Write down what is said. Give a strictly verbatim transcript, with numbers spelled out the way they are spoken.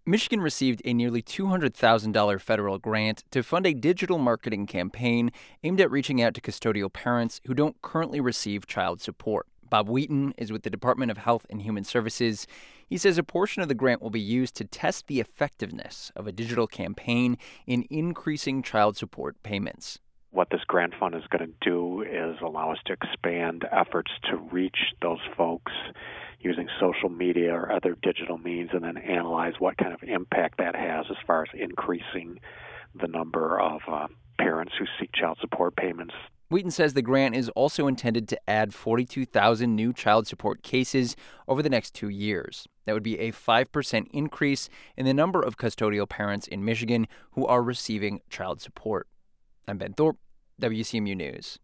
Michigan received a nearly two hundred thousand dollars federal grant to fund a digital marketing campaign aimed at reaching out to custodial parents who don't currently receive child support. Bob Wheaton is with the Department of Health and Human Services. He says a portion of the grant will be used to test the effectiveness of a digital campaign in increasing child support payments. What this grant fund is going to do is allow us to expand efforts to reach those folks using social media or other digital means, and then analyze what kind of impact that has as far as increasing the number of uh, parents who seek child support payments. Wheaton says the grant is also intended to add forty-two thousand new child support cases over the next two years. That would be a five percent increase in the number of custodial parents in Michigan who are receiving child support. I'm Ben Thorpe, W C M U News.